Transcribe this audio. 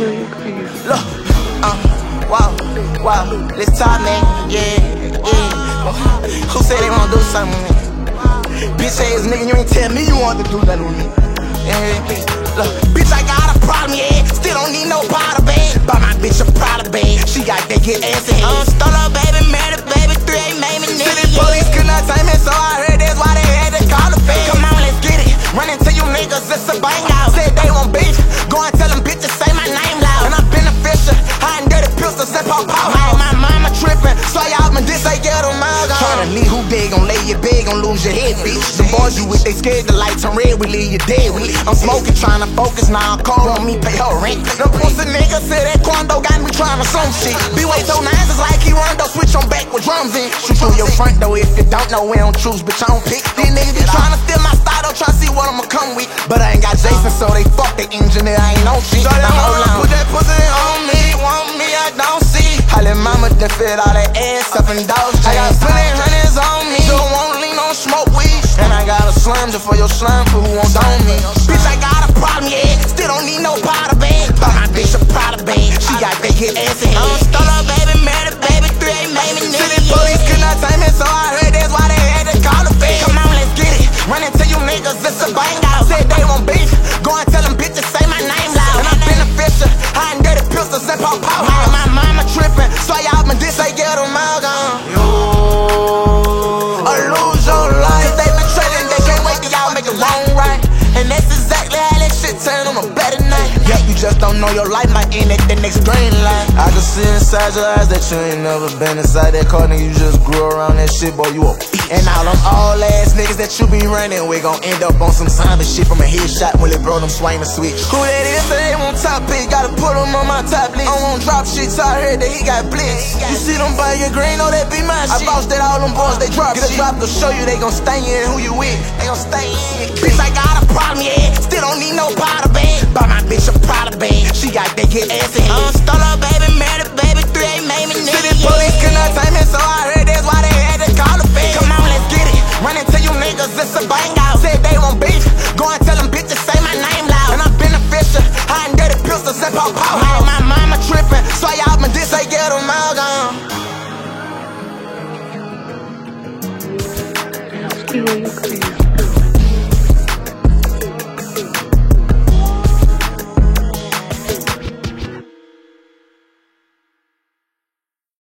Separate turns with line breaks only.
Look, wow, let's talk, man, yeah. Who said they wanna do something with me? Bitch ass nigga, you ain't tell me you want to do nothing with me. Look, bitch, I got a problem, yeah. Still don't need no powder bag. Buy my bitch a Prada bag. She got that get ass in hand. Stole her baby, married baby, 3 made me nigga. City police could not tame me, so I heard that's why they had to call the feds. Come on, let's get it. Run into you niggas, it's a bang out. Said they want beef. Go and tell them bitches say my name loud. And I'm beneficial, high and dirty pistols and pop out. My mama trippin', so y'all been this ain't get on my gun. Tryna leave who dead, gon' lay your bed, gon' lose your head, bitch. The boys you with, they scared the lights turn red, we leave you dead. I'm smoking, tryna focus, now I'm cold on me, pay her rent. The pussy nigga said that Quando got me tryna some shit. B-Way throw nines is like he Rondo, switch on back with drums in. Shoot through your front though, if you don't know, we don't choose, bitch, I don't pick. These niggas be tryna steal my style, though, tryna see what I'ma come with. But I ain't got Jason, so they fuck the engineer, I ain't no shit. So they wanna put that pussy on me, want me, I don't see. Holla mama done fit all that ass up in dogs. I got plenty hundreds on me, don't wanna lean on smoke weed. And I got a slime just for your slime for who won't own me. Bitch, I got a problem, yeah, still don't need no powder bag. Buy my bitch a Prada bag, she got that get ass in hand. Stole her baby, married baby, 3 made me nigga. City police could not tame me, so I heard that's why they had to call the feds. Come on, let's get it, run into you niggas, it's a bang out. Said they want beef, go and tell them bitches say my name loud. And I'm beneficial, high and dirty pistols and pop out. My mama trippin', so y'all been this ain't get on my gun. I lose your life, cause they been trading, they can't wait till y'all make a long right. And that's exactly how that shit turn on a better night. Yeah, you just don't know your life might end at the next green light. I can see inside your eyes that you ain't never been inside that car, nigga, you just grew around that shit, boy, you a beast. And all them all-ass niggas that you be running with gon' end up on some zombie shit from a headshot when they bro them swing and switch. Who that is, they want top pick, gotta put them on my top list. I won't drop shit, so I heard that he got blitz. You see them buy your green, oh that be my shit. I bossed that all them boys, they drop shit. Get a drop to show you they gon' stay in who you with. They gon' stay in. Bitch, I got a problem, yeah, still don't need no powder bag. Buy my bitch a Prada bag, she got that get ass in hand. Stole her baby, married baby, 3 made me nigga. City police could not tame me, so I heard that's why they had to call the feds. Come on, let's get it, run into you niggas, it's a bang out. Said they want beef, go and tell them bitches say my name loud. And I'm beneficial, high and dirty pistols and pop out. My mama trippin', so y'all been this ain't get on my gun.
You crazy.